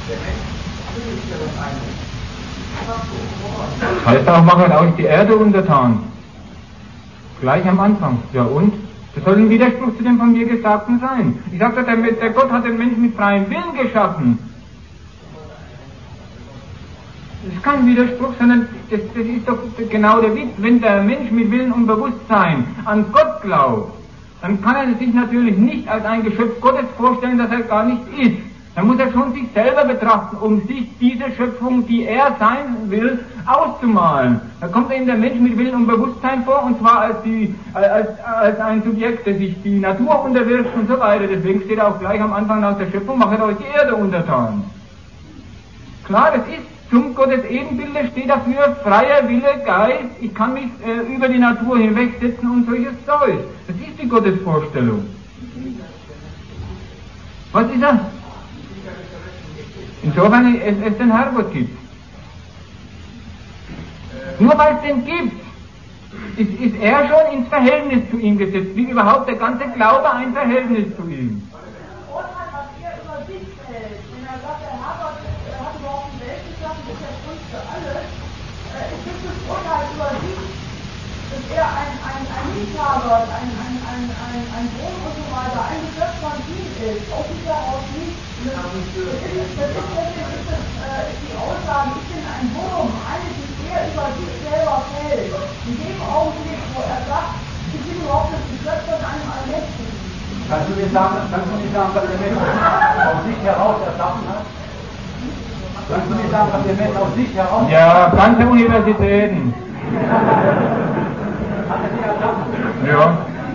Das heißt auch, mach halt auch die Erde untertan. Gleich am Anfang. Ja und? Das soll ein Widerspruch zu dem von mir Gesagten sein. Ich sagte, der Gott hat den Menschen mit freiem Willen geschaffen. Das ist kein Widerspruch, sondern das ist doch genau der Witz. Wenn der Mensch mit Willen und Bewusstsein an Gott glaubt, dann kann er sich natürlich nicht als ein Geschöpf Gottes vorstellen, das er gar nicht ist. Dann muss er schon sich selber betrachten, um sich diese Schöpfung, die er sein will, auszumalen. Da kommt eben der Mensch mit Willen und Bewusstsein vor, und zwar als ein Subjekt, das sich die Natur unterwirft und so weiter. Deswegen steht auch gleich am Anfang nach der Schöpfung, machet euch die Erde untertan. Klar, das ist zum Gottes Ebenbilde, steht dafür freier Wille, Geist, ich kann mich über die Natur hinwegsetzen und solches Zeug. Das ist die Gottesvorstellung. Was ist das? Insofern es den Herrgott gibt. Nur weil es den gibt, ist er schon ins Verhältnis zu ihm gesetzt, wie überhaupt der ganze Glaube ein Verhältnis zu ihm. Urteil, was er über sich hält, wenn er sagt, der Herrgott hat überhaupt die Welt geschaffen, ist der Grund für alles, es gibt das Urteil über sich, dass er ein Liebhaber, ein Sohn und so weiter, ein Geschöpf von ihm ist, aus sich heraus nicht. Das ist die Aussage, ich bin ein Wurm, eines, das er über sich selber fällt. In dem Augenblick, wo er sagt, ich bin überhaupt das Geschöpf von einem Allmächtigen. Kannst du mir sagen, was der Mensch aus sich heraus erschaffen hat? Kannst du mir sagen, was der Mensch aus sich heraus erschaffen hat? Ja, ganze Universitäten. Hat er sich erschaffen? Ja.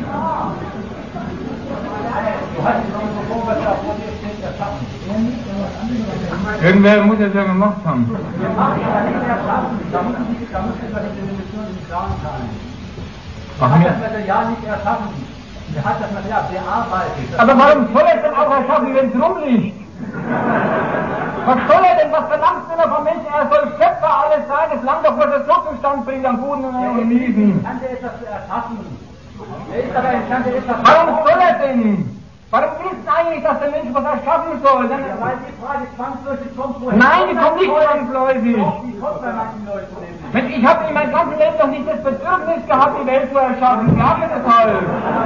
Du hast es noch so, was da vor dir steht, erschaffen. Irgendwer muss es ja gemacht haben. Der macht es ja nicht erschaffen. Da muss über die Definition im Klaren sein. Er hat das Material nicht erschaffen. Er hat das Material bearbeitet. Aber warum soll er es denn auch erschaffen, wenn es rumliegt? Was soll er denn, was verlangt denn er vom Menschen? Er soll Schöpfer alles sein, es langt doch, was er so zustand bringt, am Guten und Miesen. Kann der etwas erschaffen? Er ist aber imstande, etwas zu Warum soll er denn? Warum willst du eigentlich, dass der Mensch was erschaffen soll? Ja, weil die Frage zwangsläufig kommt, woher? Nein, die kommt nicht zwangsläufig. Doch, die kommt bei manchen Leuten nämlich. Mensch, ich habe in meinem ganzen Leben doch nicht das Bedürfnis gehabt, die Welt zu erschaffen. Ich habe das halt.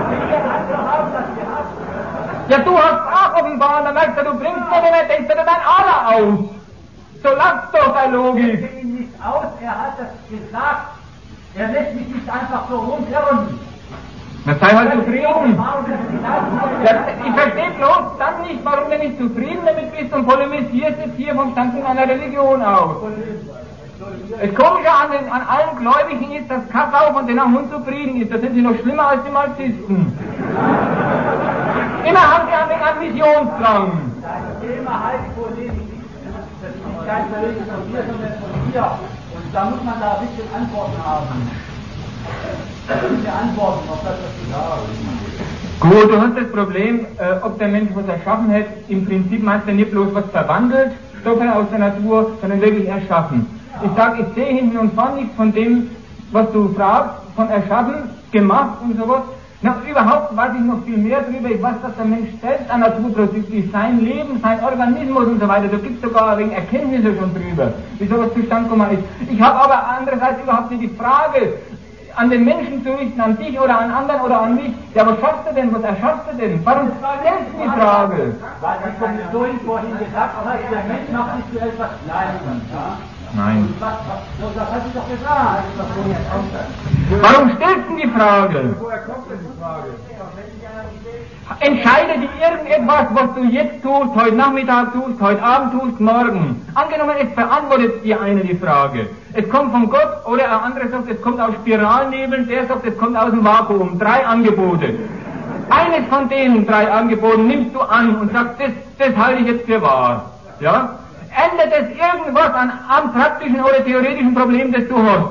Ja, du hast auch offenbar, und dann merkst du bringst dir nicht, denkst du dein Ader aus. So lass doch deine Logik. Er ihn nicht aus, er hat das gesagt. Er lässt mich nicht einfach so rumherren. Na, sei halt zufrieden. Ja, ich verstehe bloß dann nicht, warum du nicht zufrieden damit bist und polemisierst jetzt hier vom Standpunkt einer Religion aus. Das Komische an allen Gläubigen ist, dass Kassau von denen auch unzufrieden ist. Da sind sie noch schlimmer als die Marxisten. Immer haben sie einen Missionsdrang. Das Thema Heilspolemik, das ist kein Verlegen von dir, sondern von dir. Und da muss man da ein bisschen Antworten haben. Antworten auf das, was du sagst. Gut, du hast das Problem, ob der Mensch was erschaffen hat. Im Prinzip meinst du nicht bloß was verwandelt, Stoffe aus der Natur, sondern wirklich erschaffen. Ich sage, ich sehe hinten und vorne nichts von dem, was du fragst, von erschaffen, gemacht und sowas. Na, überhaupt weiß ich noch viel mehr drüber. Ich weiß, dass der Mensch selbst ein Naturprodukt ist, sein Leben, sein Organismus und so weiter. Da gibt es sogar wegen Erkenntnisse schon drüber, wie sowas zustande gekommen ist. Ich habe aber andererseits überhaupt nicht die Frage, an den Menschen zu richten, an dich oder an anderen oder an mich. Ja, was schaffst du denn, was erschaffst du denn? Warum stellst du die Frage? Weil die Kommission vorhin gesagt hat, der Mensch macht sich zu etwas Kleinem. Ja? Nein. Das hat sie doch gesagt. Warum stellst du die Frage? Woher kommt denn die Frage? Entscheide dir irgendetwas, was du jetzt tust, heute Nachmittag tust, heute Abend tust, morgen. Angenommen, es beantwortet dir eine die Frage. Es kommt von Gott oder ein anderer sagt, es kommt aus Spiralnebeln, der sagt, es kommt aus dem Vakuum. 3 Angebote. Eines von den 3 Angeboten nimmst du an und sagst, das halte ich jetzt für wahr. Ja? Ändert es irgendwas am praktischen oder theoretischen Problem, das du hast?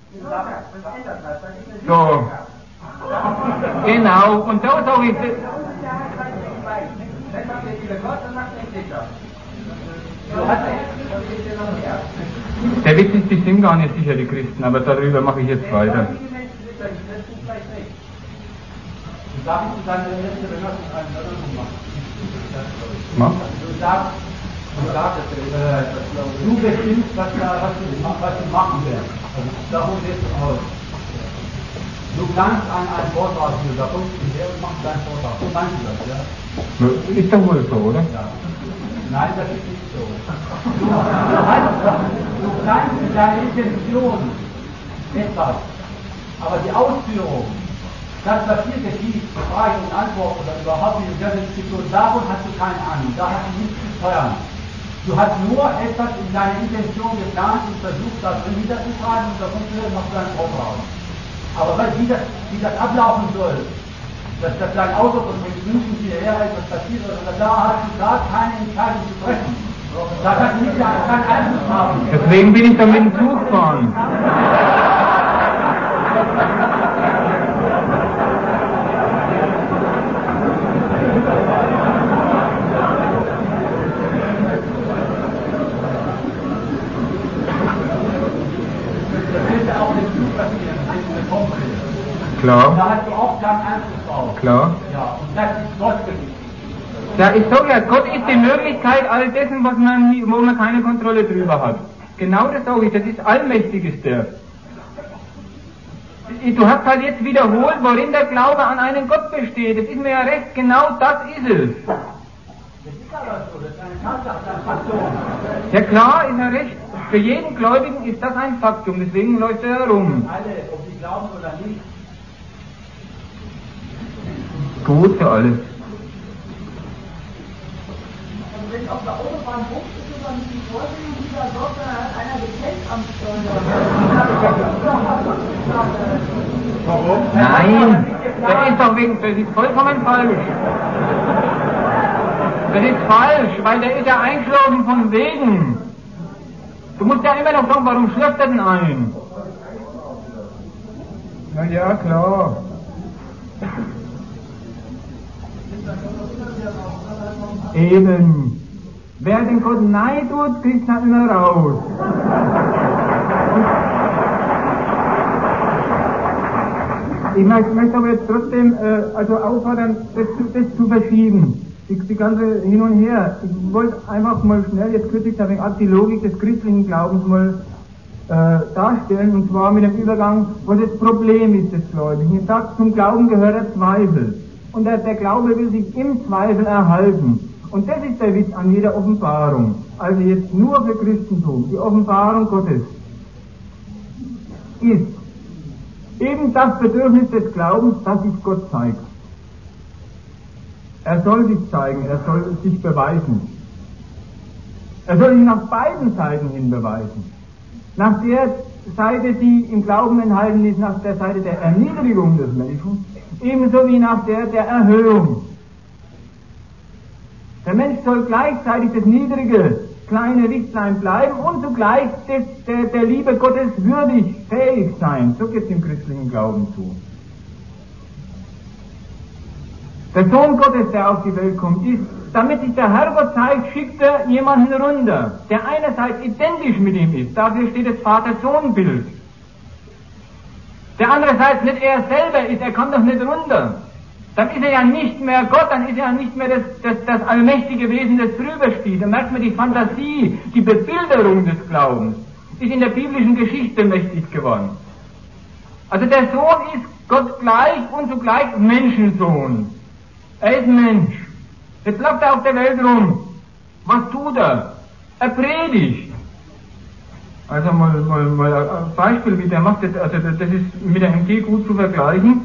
So. Genau. Und so sage ich das. Der Witz ist, die sind gar nicht sicher, die Christen, aber darüber mache ich jetzt weiter. Darf ich zu deiner letzten Bemerkung einen Erinnerung machen? Mach. Du sagst, Du sagst, du bestimmst, was du machen wirst. Also darum geht es aus. Du planst einen Vortrag für, da kommst du her und machst deinen Vortrag. So meinst du das, ja? Ist doch wohl so, oder? Ja. Nein, das ist nicht so. Du planst in deiner Intention etwas, aber die Ausführung, das, was hier geschieht, Fragen und Antworten oder überhaupt die Diskussion, davon hast du keine Ahnung, da hast du nichts zu steuern. Du hast nur etwas in deiner Intention geplant und versucht, das drin niederzuschreiben und davon machst du einen Vortrag. Aber wie das ablaufen soll, dass dein Auto von München hierher etwas passiert oder da hast du gar keine Entscheidung zu treffen. Da kannst du nicht keinen Einfluss haben. Deswegen bin ich da mit dem Zug gefahren. Klar. Da hast du auch keinen Einfluss drauf. Klar. Ja, und das ist Gottgebiet. Ja, ich sag ja, Gott ist die Möglichkeit all dessen, wo man keine Kontrolle drüber hat. Genau das sage ich, das ist allmächtig ist der. Du hast halt jetzt wiederholt, worin der Glaube an einen Gott besteht. Das ist mir ja recht, genau das ist es. Das ist aber so, das ist eine Tatsache, das ist ein Faktum. Ja klar, ist ja recht. Für jeden Gläubigen ist das ein Faktum, deswegen läuft er herum. Alle, ob sie glauben oder nicht. Gut für alles. Also wenn auf der Autobahn hoch ist, ist man nicht vorsehen, dieser Gott, dann hat einer gepennt am Steuer. Warum? Nein, das ist doch wegen, das ist vollkommen falsch. Das ist falsch, weil der ist ja eingeschlafen von wegen. Du musst ja immer noch sagen, warum schläft er denn ein? Na ja, klar. Eben. Wer den Gott nein tut, kriegt ihn immer raus. Ich möchte aber jetzt trotzdem auffordern, das zu verschieben. Die ganze hin und her. Ich wollte einfach mal schnell jetzt kürzlich auch die Logik des christlichen Glaubens mal darstellen, und zwar mit dem Übergang, was das Problem ist des Gläubigen. Ich sage, zum Glauben gehört der Zweifel. Und der Glaube will sich im Zweifel erhalten. Und das ist der Witz an jeder Offenbarung. Also jetzt nur für Christentum. Die Offenbarung Gottes ist eben das Bedürfnis des Glaubens, dass sich Gott zeigt. Er soll sich zeigen, er soll sich beweisen. Er soll sich nach beiden Seiten hin beweisen. Nach der Seite, die im Glauben enthalten ist, nach der Seite der Erniedrigung des Menschen, ebenso wie nach der Erhöhung. Der Mensch soll gleichzeitig das niedrige, kleine Lichtlein bleiben und zugleich der Liebe Gottes würdig, fähig sein. So geht es im christlichen Glauben zu. Der Sohn Gottes, der auf die Welt kommt, ist, damit sich der Herrgott zeigt, schickt er jemanden runter, der einerseits identisch mit ihm ist. Dafür steht das Vater-Sohn-Bild. Der andererseits nicht er selber ist, er kommt doch nicht runter. Dann ist er ja nicht mehr Gott, dann ist er ja nicht mehr das allmächtige Wesen, das drüber steht. Da merkt man die Fantasie, die Bebilderung des Glaubens ist in der biblischen Geschichte mächtig geworden. Also der Sohn ist Gott gleich und zugleich Menschensohn. Er ist Mensch. Jetzt läuft er auf der Welt rum. Was tut er? Er predigt. Also mal ein Beispiel, wie der macht, das ist mit der MG gut zu vergleichen.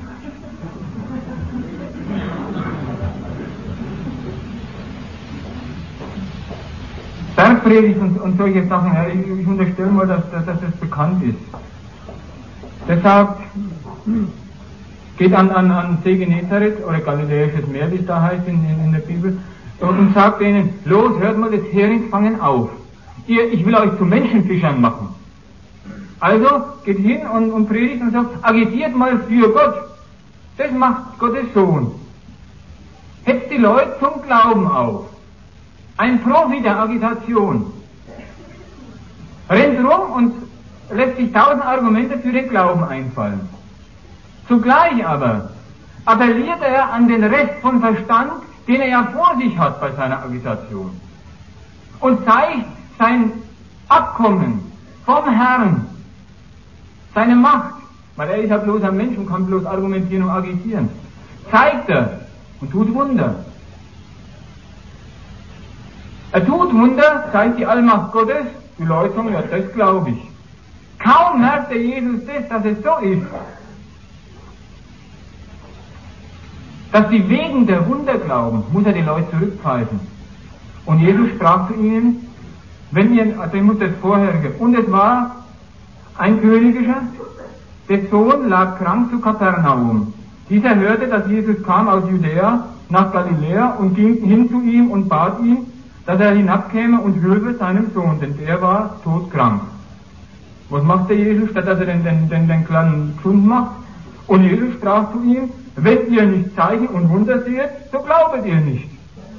Bergpredigt und solche Sachen, ja, ich unterstelle mal, dass das bekannt ist. Der sagt, geht an See Genezareth oder Galiläisches Meer, wie es da heißt in der Bibel, und sagt denen, los, hört mal das Heringsfangen auf. Ich will euch zu Menschenfischern machen. Also geht hin und predigt und sagt, agitiert mal für Gott. Das macht Gottes Sohn. Hetzt die Leute zum Glauben auf. Ein Profi der Agitation. Rennt rum und lässt sich 1000 Argumente für den Glauben einfallen. Zugleich aber appelliert er an den Rest von Verstand, den er ja vor sich hat bei seiner Agitation. und zeigt sein Abkommen vom Herrn, seine Macht, weil er ist ja bloß ein Mensch und kann bloß argumentieren und agitieren, zeigt er und tut Wunder. Er tut Wunder, zeigt die Allmacht Gottes, die Leute sagen, ja, das glaube ich. Kaum merkte Jesus das, dass es so ist, dass sie wegen der Wunder glauben, muss er die Leute zurückpfeifen. Und Jesus sprach zu ihnen, also ich muss das vorherige, und es war ein Königischer, der Sohn lag krank zu Kapernaum. Dieser hörte, dass Jesus kam aus Judäa nach Galiläa und ging hin zu ihm und bat ihn, dass er hinabkäme und hülfe seinem Sohn, denn der war todkrank. Was macht der Jesus, statt dass er den kleinen gesund macht? Und Jesus sprach zu ihm, wenn ihr nicht Zeichen und Wunder seht, so glaubet ihr nicht.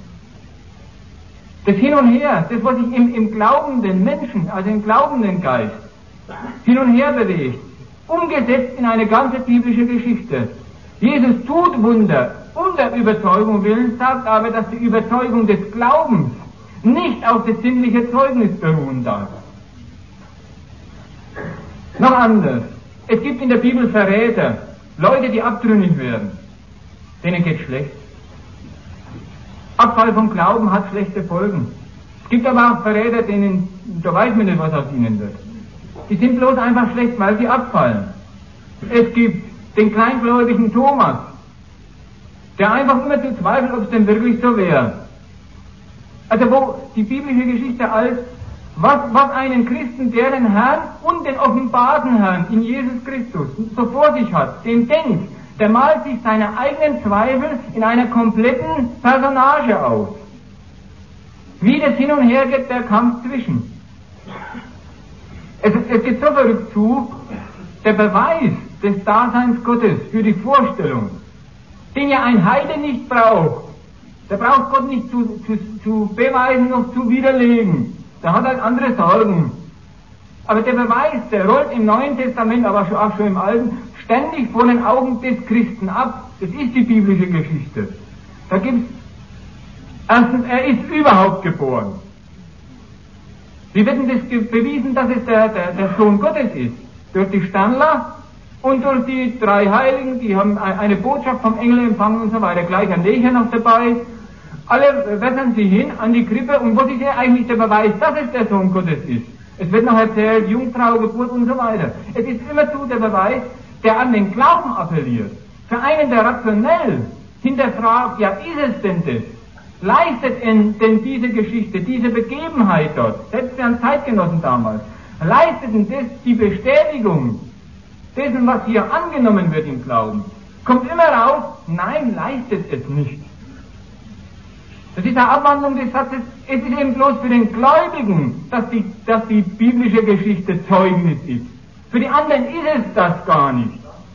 Das Hin und Her, das was sich im glaubenden Menschen, also im glaubenden Geist, hin und her bewegt, umgesetzt in eine ganze biblische Geschichte. Jesus tut Wunder um der Überzeugung willen, sagt aber, dass die Überzeugung des Glaubens nicht auf das sinnliche Zeugnis beruhen darf. Noch anders. Es gibt in der Bibel Verräter, Leute, die abtrünnig werden. Denen geht schlecht. Abfall vom Glauben hat schlechte Folgen. Es gibt aber auch Verräter, denen, da weiß man nicht, was aus ihnen wird. Die sind bloß einfach schlecht, weil sie abfallen. Es gibt den kleingläubigen Thomas, der einfach immer zu zweifeln, ob es denn wirklich so wäre. Also wo die biblische Geschichte als was einen Christen, der den Herrn und den offenbarten Herrn in Jesus Christus so vor sich hat, den denkt, der malt sich seine eigenen Zweifel in einer kompletten Personage aus. Wie das hin und her geht, der Kampf zwischen. Es geht so verrückt zu, der Beweis des Daseins Gottes für die Vorstellung, den ja ein Heide nicht braucht. Der braucht Gott nicht zu beweisen noch zu widerlegen. Der hat halt andere Sorgen. Aber der Beweis, der rollt im Neuen Testament, aber auch schon im Alten, ständig vor den Augen des Christen ab. Das ist die biblische Geschichte. Da gibt's erstens, er ist überhaupt geboren. Wie wird denn das bewiesen, dass es der Sohn Gottes ist? Durch die Sternler und durch die drei Heiligen, die haben eine Botschaft vom Engel empfangen und so weiter. Gleich ein Lecher noch dabei. Alle wässern sie hin an die Krippe und was ist ja eigentlich der Beweis, dass es der Sohn Gottes ist? Es wird noch erzählt, Jungfrau, Geburt und so weiter. Es ist immerzu der Beweis, der an den Glauben appelliert. Für einen, der rationell hinterfragt, ja, ist es denn das? Leistet denn diese Geschichte, diese Begebenheit dort, selbst für einen Zeitgenossen damals, leistet denn das die Bestätigung dessen, was hier angenommen wird im Glauben? Kommt immer raus, nein, leistet es nicht. Das ist eine Abwandlung des Satzes, es ist eben bloß für den Gläubigen, dass die biblische Geschichte Zeugnis ist. Für die anderen ist es das gar nicht.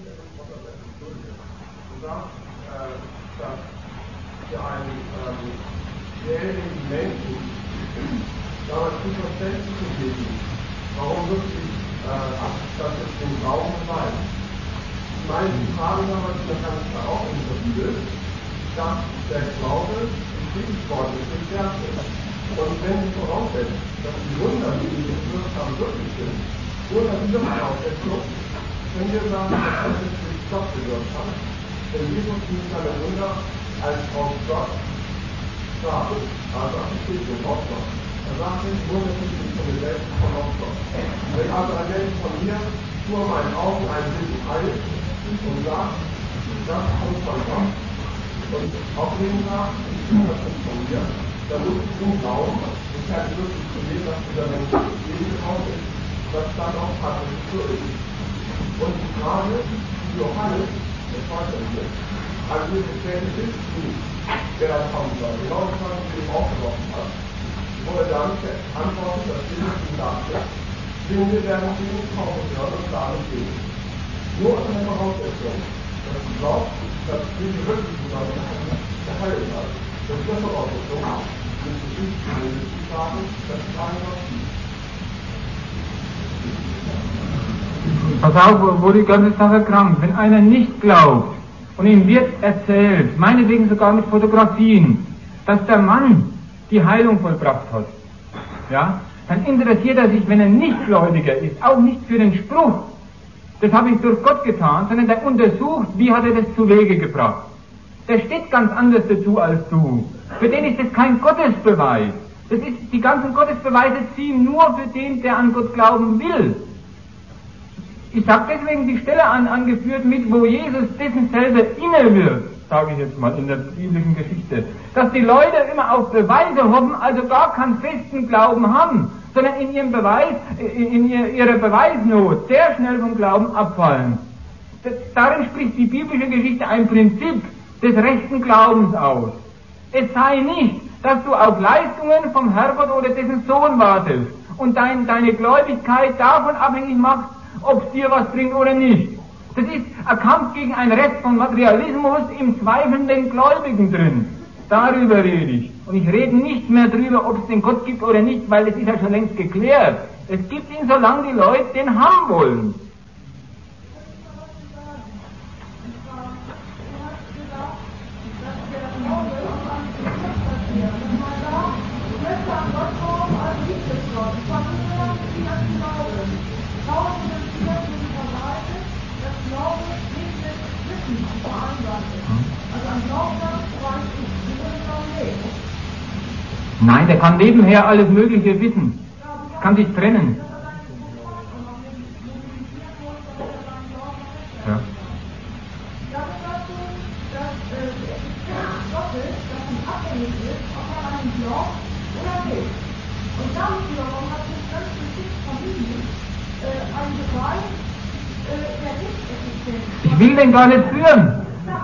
Für einen jährigen Menschen damals zu verständlich gewesen, warum wirklich das ist den Glauben bleibt. Ich meine, die Frage damals, da kann ich da auch in der Bibel, dass der Glaube Wort ist das Stärkste. Und wenn Sie voraussetzen, dass die Wunder, die wir gewirkt haben, wirklich sind, oder diese Voraussetzung, können wir sagen, dass das nicht durch Gott gewirkt hat. Denn Jesus nimmt seine Wunder als aus Gott sagen, also Bestätigung aus Gott. Er sagt nicht, Wunder sind nicht von mir selbst, von aus Gott. Wenn also ein Mensch von mir vor meinen Augen ein Bild heilt und sagt, das kommt von Gott, und aufnehmen sagt, das ist von mir, dann muss ich zum Glauben, ich kann wirklich zu sehen, dass dieser Mensch Leben gekommen ist, dass dann auch tatsächlich so ist. Und die Frage, die Johannes, der Vorstellende, an mir bestätigt ist, wer da kommen soll, genau die Frage, die ihm aufgeworfen hat, wurde dann antworten, dass Jesus ihm sagte, Kinder werden zu ihm kommen hören und sagen sehen. Nur unter der Voraussetzung, dass du glaubst, dass diese wirklich zusammen geheilt hat. Das ist der Voraussetzung, dass du nicht sagen, dass es einen Gott gibt. Pass auf, wo die ganze Sache krankt. Wenn einer nicht glaubt und ihm wird erzählt, meinetwegen sogar mit Fotografien, dass der Mann die Heilung vollbracht hat, ja, dann interessiert er sich, wenn er nicht Gläubiger ist, auch nicht für den Spruch, das habe ich durch Gott getan, sondern der untersucht, wie hat er das zu Wege gebracht. Der steht ganz anders dazu als du. Für den ist das kein Gottesbeweis. Die ganzen Gottesbeweise ziehen nur für den, der an Gott glauben will. Ich habe deswegen die Stelle angeführt mit, wo Jesus dessen selber inne wird, sage ich jetzt mal in der biblischen Geschichte, dass die Leute immer auf Beweise hoffen, also gar keinen festen Glauben haben, sondern in ihrer Beweisnot sehr schnell vom Glauben abfallen. Darin spricht die biblische Geschichte ein Prinzip des rechten Glaubens aus. Es sei nicht, dass du auf Leistungen vom Herrgott oder dessen Sohn wartest und deine Gläubigkeit davon abhängig machst, ob es dir was bringt oder nicht. Das ist ein Kampf gegen einen Rest von Materialismus im zweifelnden Gläubigen drin. Darüber rede ich. Und ich rede nicht mehr darüber, ob es den Gott gibt oder nicht, weil es ist ja schon längst geklärt. Es gibt ihn, solange die Leute den haben wollen. Nein, der kann nebenher alles Mögliche wissen. Kann sich trennen. Ja. Ich will den gar nicht führen.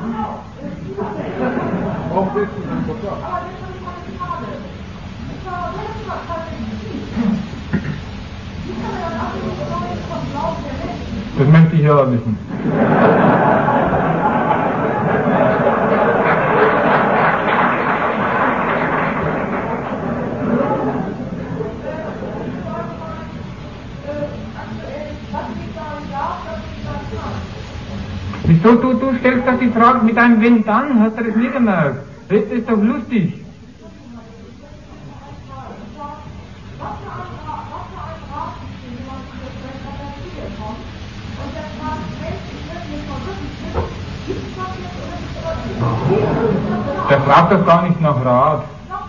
Das möchte ich ja wissen. Wieso du stellst das die Frage mit einem Wenn dann? Hast du das nicht gemerkt? Das ist doch lustig. Der fragt doch gar nicht nach Rat.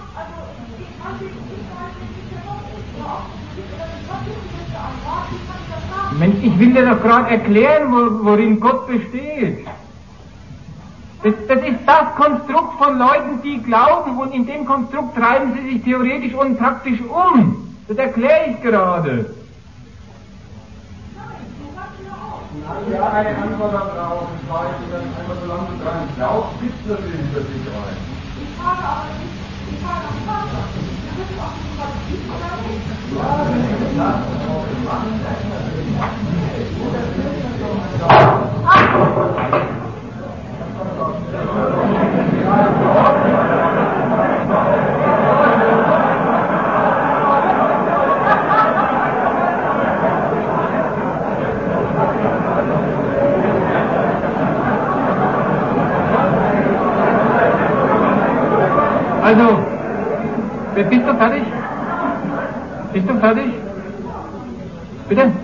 Mensch, ich will dir doch gerade erklären, worin Gott besteht. Das ist das Konstrukt von Leuten, die glauben, und in dem Konstrukt treiben sie sich theoretisch und praktisch um. Das erkläre ich gerade. Ja, eine Antwort darauf, ich weiß, dass einfach solange du dran glaubst, gibt es natürlich für dich ein. Ich frage aber nicht, ich frage am Vater. Wir wissen auch nicht, was es gibt oder nicht. Ja, wenn ich das auch machen, Also, bist du fertig? Bist du fertig? Bitte?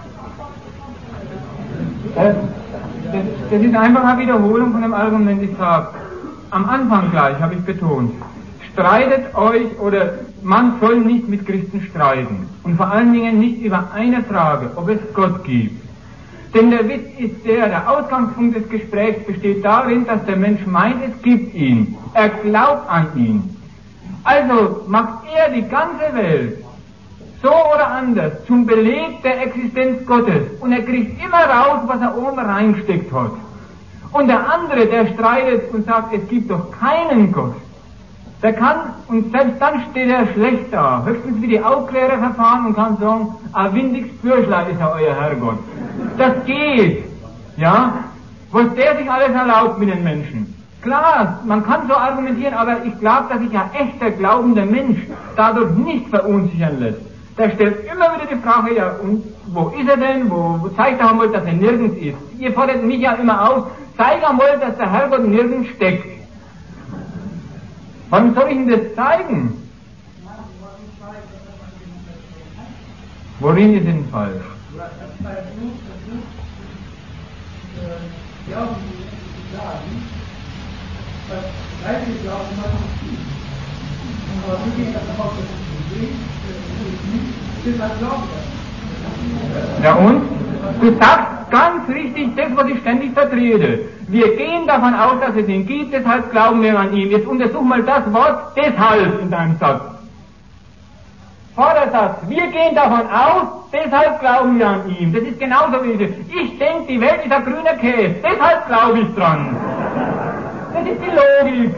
Das ist einfach eine Wiederholung von dem Argument, ich sage. Am Anfang gleich habe ich betont, streitet euch, oder man soll nicht mit Christen streiten. Und vor allen Dingen nicht über eine Frage, ob es Gott gibt. Denn der Witz ist der Ausgangspunkt des Gesprächs besteht darin, dass der Mensch meint, es gibt ihn. Er glaubt an ihn. Also macht er die ganze Welt so oder anders zum Beleg der Existenz Gottes. Und er kriegt immer raus, was er oben reingesteckt hat. Und der andere, der streitet und sagt, es gibt doch keinen Gott. Der kann, und selbst dann steht er schlecht da. Höchstens wie die Aufklärer verfahren und kann sagen, ein windiges Bürschlein ist ja euer Herrgott. Das geht. Ja? Was der sich alles erlaubt mit den Menschen. Klar, man kann so argumentieren, aber ich glaube, dass sich ein echter glaubender Mensch dadurch nicht verunsichern lässt. Der stellt immer wieder die Frage, ja, und wo ist er denn? Wo zeigt er einmal, dass er nirgends ist? Ihr fordert mich ja immer auf, zeig einmal, dass der Herrgott nirgends steckt. Wann soll ich Ihnen das zeigen? Worin ist denn falsch? Glauben Sie sagen, das gleiche Glauben man nicht. Aber wie geht das auch das Problem? Das ist das Glauben. Ja und? Du sagst ganz richtig das, was ich ständig vertrete. Wir gehen davon aus, dass es ihn gibt, deshalb glauben wir an ihn. Jetzt untersuch mal das Wort deshalb in deinem Satz. Vordersatz, wir gehen davon aus, deshalb glauben wir an ihm. Das ist genauso wie ich denke, die Welt ist ein grüner Käse, deshalb glaube ich dran. Das ist die Logik.